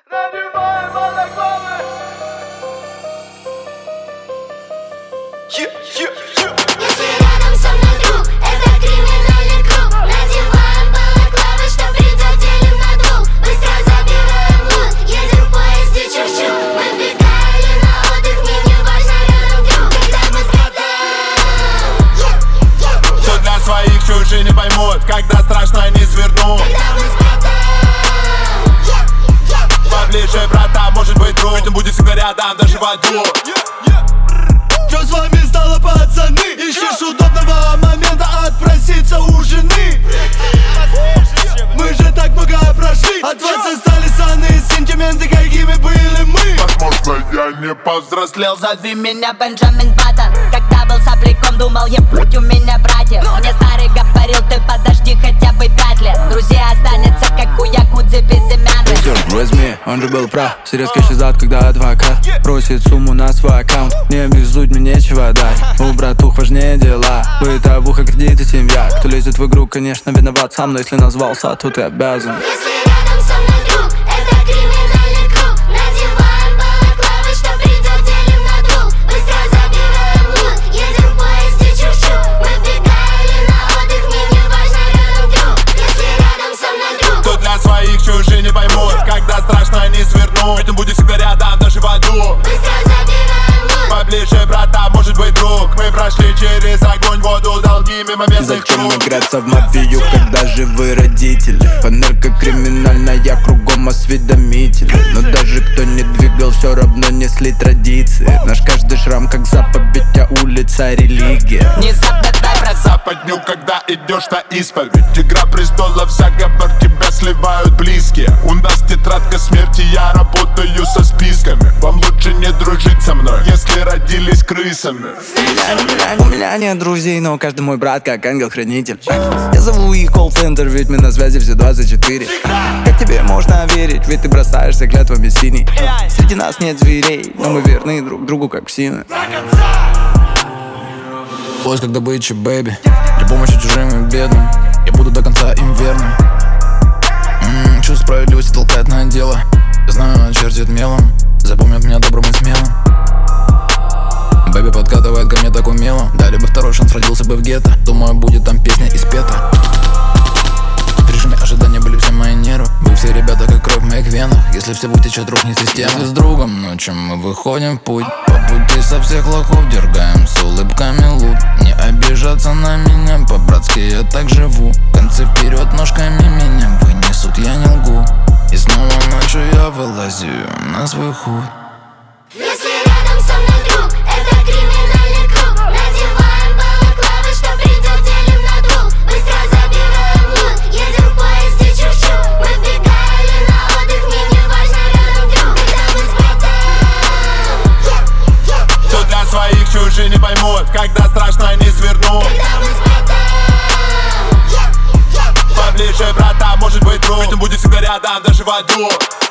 Надеваем балаклавы. Если рядом со мной друг, это криминальный круг. Надеваем балаклавы, что придет, делим на двух. Быстро забираем лут, едем в поезде чух-чух. Мы вбегали на отдых, мне не важно рядом друг. Когда мы с братом, Что для своих чужие не поймут, когда страшно не свернут. когда мы с братом, Поближе, брата, может быть друг, ведь он будет всегда рядом, даже в аду. Что с вами стало, пацаны? Ищешь удобного момента отпроситься у жены. Мы же так многое прошли. От вас остались санные сентименты, какими были мы. Возможно, я не повзрослел. Зови меня Бенджамин Баттон. Когда был сопляком, думал, ебать, у меня братья. Мне старый говорил, ты подожди хотя бы 5 лет. Друзья останется, как у якудзы безымянных. Возьми, он же был прав. Все резко исчезают, когда адвокат просит сумму на свой аккаунт. Не обязуй, мне нечего дать. У братух важнее дела. Бытовуха, кредиты, семья. Кто лезет в игру, конечно, виноват сам. Но если назвался, то ты обязан. если рядом со мной друг, это криминальный круг. Надеваем балаклавы, что придет, делим на двух. Быстро забираем лут, едем в поезде чух-чух. Мы вбегали на отдых, мне не важно рядом друг. Если рядом со мной друг, Что для своих чужие не поймут, когда страшно не свернут. Ведь он будет всегда рядом, даже в аду. быстро забираем лут. Поближе, брата, может быть друг. Мы прошли через огонь, воду, долги мимо местных Зачем круг. играться в мафию, когда живы родители? Фанерка криминальная, кругом осведомители. Но даже кто не двигал, все равно несли традиции. Наш каждый шрам как заповедь, а улица религия. Не забывай про Западню, когда идешь на исповедь. Игра престолов, заговор, тебя сливают близкие. У нас тетрадка смерти, я работаю со списками. Вам лучше не дружить со мной, если родились крысами. У меня нет друзей, но каждый мой брат как ангел-хранитель. Я зову их колл-центр, ведь мы на связи все 24. Как тебе можно верить, ведь ты бросаешься клятвами синий. Среди нас нет зверей, но мы верны друг другу как псины. Поиск как добыча, бэйби. Для помощи чужим и бедным я буду до конца им верным. Чувство справедливости толкает на дело. Я знаю, она чертит мелом. Запомнят меня добрым и смелым. Бэби подкатывает ко мне так умело. Дали бы второй шанс, родился бы в гетто. Думаю, будет там песня испета. В режиме ожидания были все мои нервы. Вы все ребята, как кровь в моих венах. Если все утечет, рухнет система. Если с другом ночью мы выходим в путь, по пути со всех лохов дергаем с улыбками лут. Не обижаться на меня, по-братски я так живу. Концы вперед, ножками меня вынесут, я не лгу. И снова ночью я вылазю на свой худ. Если рядом со мной друг, это криминальный круг. Надеваем балаклавы, что придет, делим на двух. Быстро забираем лут, едем в поезде чух-чух. Мы вбегали на отдых, мне не важно рядом друг. Когда мы с братом, Что для своих чужие не поймут, когда страшно не свернут. когда мы с братом, Поближе, брата, может быть друг, ведь он будет всегда рядом, даже в аду.